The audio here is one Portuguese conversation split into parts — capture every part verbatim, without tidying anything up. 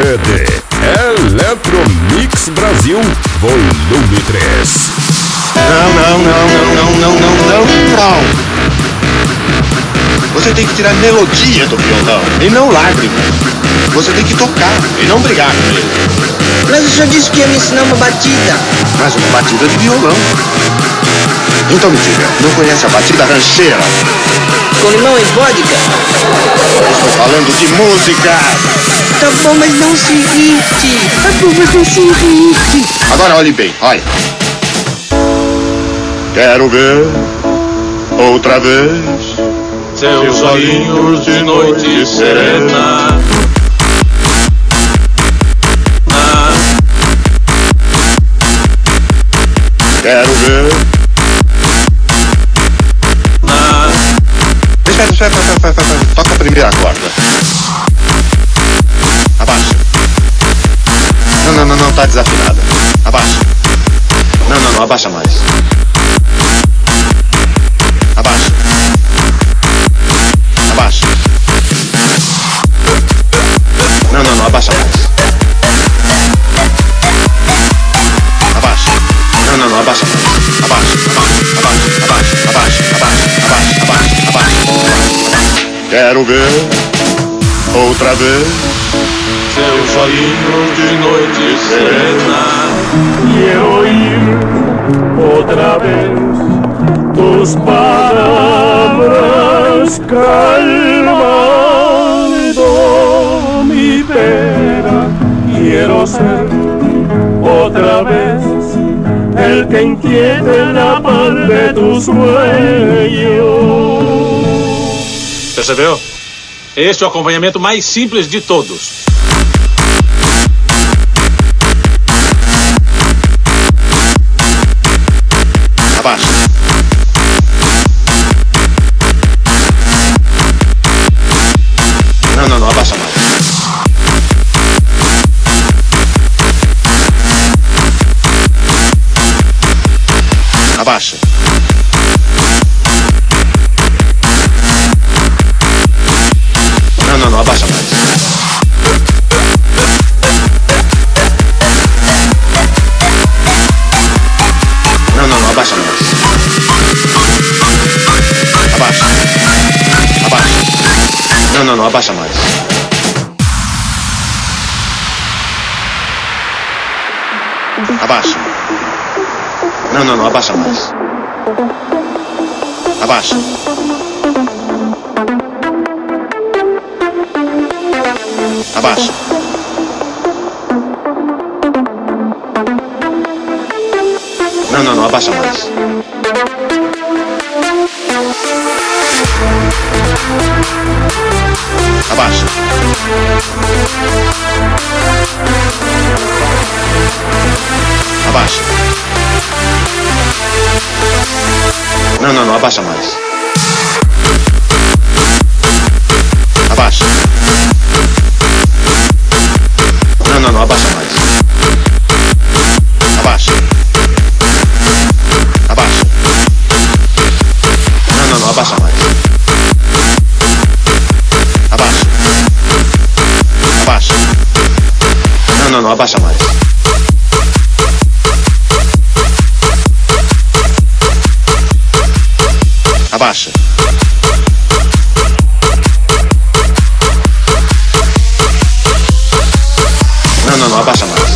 sede, Eletromix Brasil, volume três. Não, não, não, não, não, não, não, não, não. Você tem que tirar melodia do violão e não lágrimas. Você tem que tocar e não brigar com ele. Mas o senhor disse que ia me ensinar uma batida. Mas uma batida de violão. Então me diga, não conhece a batida rancheira? Com limão e vodka? Estou falando de música. Tá bom, mas não se irrite. Tá bom, mas não se irrite. Agora olhe bem, olha. Quero ver outra vez seus olhinhos de noite serena. Quero ver. Espera, espera, espera, espera, espera. Toca a primeira corda. Abaixa. Não, não, não, não, tá desafinada. Abaixa. Não, não, não, abaixa mais. Abaixa. Abaixa. Não, não, não, abaixa mais. Abaixa. Não, não, não, abaixa mais. Abaixa, abaixa, abaixa, abaixa, abaixa, abaixa, abaixa, abaixa, abaixa. Quero ver outra vez seus olhinhos de noite serena e oír outra vez tus palabras calmando mi pena. Quiero ser otra vez el que entiende la paz de tus sueños. Percebeu? Este é o acompanhamento mais simples de todos. Abaixa. Não, não, não, abaixa mais. Abaixa. Não, não, não, abaixa mais. Não, não, não, abaixa mais. Abaixa. Abaixa. Não, não, não, abaixa mais. Abaixa. Não, não, não, abaixa mais. Abaixa. Abaixa. Não, não, não, abaixa mais. Abaixa. Abaixa. Não, não, não, abaixa mais. Abaixa. Não, não, não, abaixa mais. Abaixa. Abaixa. Não, não, não, abaixa mais. Abaixa. Abaixa. Não, não, não, abaixa mais. Abaixa. Não, não, não, abaixa mais.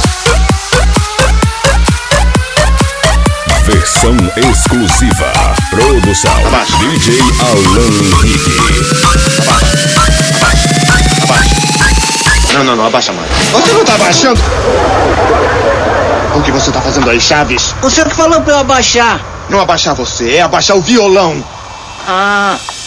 Versão exclusiva. Produção Abaixa. D J Alan Henrique. Abaixa. Abaixa. Abaixa. Não, não, não, abaixa mais. Você não tá abaixando? O que você tá fazendo aí, Chaves? O senhor que falou pra eu abaixar. Não abaixar você, é abaixar o violão. Ah...